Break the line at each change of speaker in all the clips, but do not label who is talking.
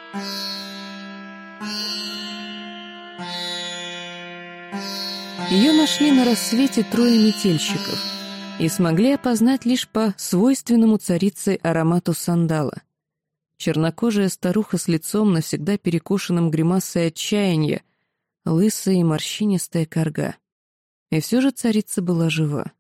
Ее нашли на рассвете трое метельщиков и смогли опознать лишь по свойственному царице аромату сандала. Чернокожая старуха с лицом, навсегда перекошенным гримасой отчаяния, лысая и морщинистая корга. И все же царица была жива.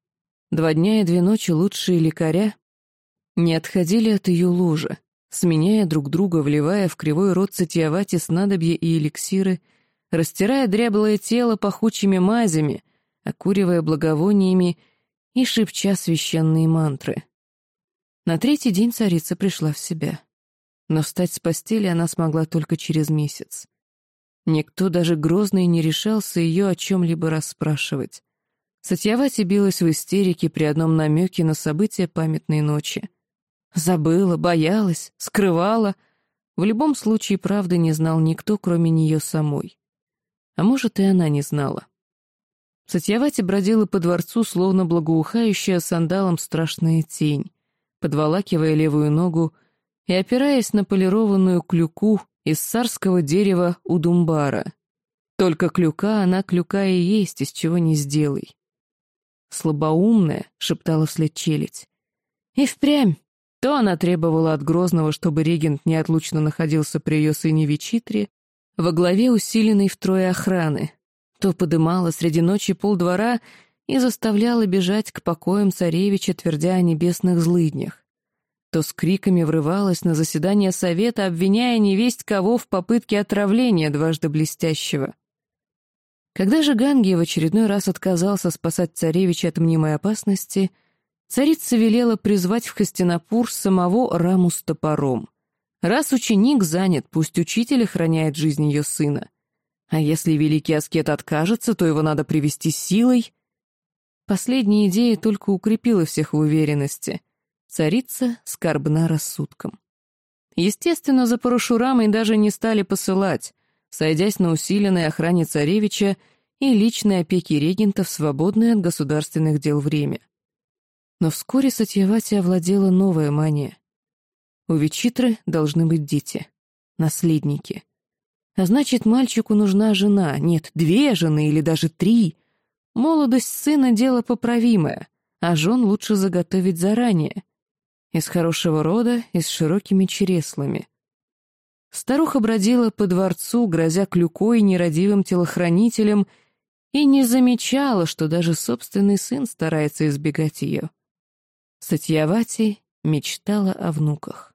2 дня и 2 ночи лучшие лекаря не отходили от ее ложа, сменяя друг друга, вливая в кривой рот Сатьявати снадобья и эликсиры, растирая дряблое тело пахучими мазями, окуривая благовониями и шепча священные мантры. На 3-й день царица пришла в себя. Но встать с постели она смогла только через месяц. Никто, даже Грозный, не решался ее о чем-либо расспрашивать. Сатьявати билась в истерике при одном намеке на события памятной ночи. Забыла, боялась, скрывала. В любом случае правды не знал никто, кроме нее самой. А может, и она не знала. Сатьявати бродила по дворцу, словно благоухающая сандалом страшная тень, подволакивая левую ногу и опираясь на полированную клюку из царского дерева удумбара. Только клюка, она клюка и есть, из чего не сделай. «Слабоумная», — шептала вслед челядь. И впрямь. То она требовала от Грозного, чтобы регент неотлучно находился при ее сыне Вичитре, во главе усиленной втрое охраны, то подымала среди ночи полдвора и заставляла бежать к покоям царевича, твердя о небесных злыднях, то с криками врывалась на заседание совета, обвиняя невесть кого в попытке отравления дважды блестящего. Когда же Ганги в очередной раз отказался спасать царевича от мнимой опасности, царица велела призвать в Хастинапур самого Раму с топором. Раз ученик занят, пусть учитель охраняет жизнь ее сына. А если великий аскет откажется, то его надо привести силой. Последняя идея только укрепила всех в уверенности. Царица скорбна рассудком. Естественно, за Парашурамой даже не стали посылать, сойдясь на усиленной охране царевича и личной опеки регента в свободное от государственных дел время. Но вскоре Сатьявати овладела новая мания. У Вичитры должны быть дети, наследники. А значит, мальчику нужна жена, нет, 2 жены или даже 3. Молодость сына — дело поправимое, а жен лучше заготовить заранее. Из хорошего рода и с широкими чреслами. Старуха бродила по дворцу, грозя клюкой нерадивым телохранителям, и не замечала, что даже собственный сын старается избегать ее. Сатьявати мечтала о внуках.